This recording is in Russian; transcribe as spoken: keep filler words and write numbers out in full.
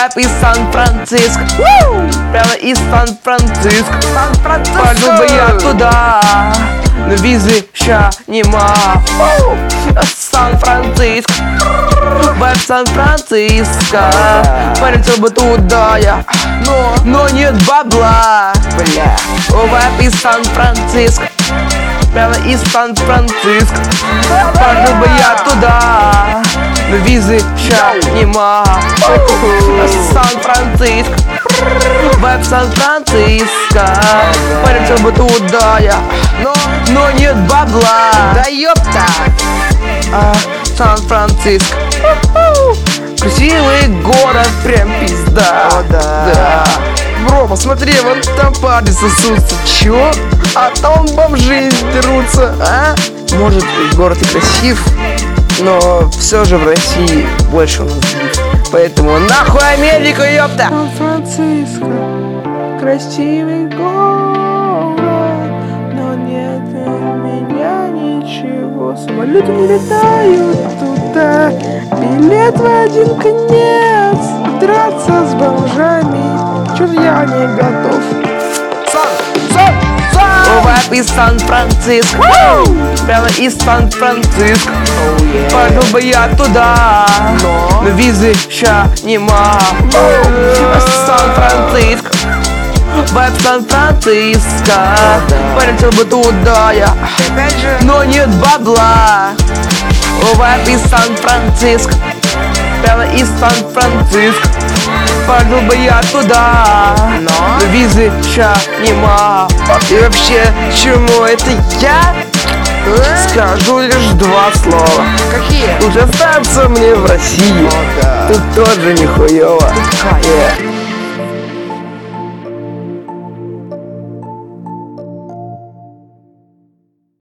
Вайп из Сан-Франциско, прямо из Сан-Франциско. Пойду бы я туда, но визы ща нема. Сан-Франциско, вайп Сан-Франциско. Полетел бы туда я, но, но нет бабла. Бля. Вайп из Сан-Франциско, прямо из Сан-Франциско. Пойду бы я туда, но визы ща нема. Сан-Франциско, вайп Сан-Франциско. Полетел бы туда я, но, но нет бабла. Да ёпта! А, Сан-Франциско, красивый город, прям пизда. О, да. Да. Бро, посмотри, вон там парни сосутся. Чё? А там бомжи дерутся, а? Может, город и красив, но все же в России больше у нас биф. Поэтому нахуй Америку, ёпта! Сан-Франциско, красивый город, но нет у меня ничего. Самолеты не летают туда, билет в один конец. Драться с бомжами, чё-то я не готов. Сан, сан, сан! Вайп из Сан-Франциско, прямо из Сан-Франциско. Пойду бы я туда, Но, но визы ща нема. Сан-Франциско, вайп Сан-Франциско. Полетел бы туда я, опять же, но нет бабла. Вайп из Сан-Франциско, прямо из Сан-Франциско. Пойду бы я туда, но, но визы ща нема. И вообще, чему это я? Скажу лишь два слова. какие? Лучше остаться мне в России. О, да. Тут тоже нихуёво. Кайф. Yeah.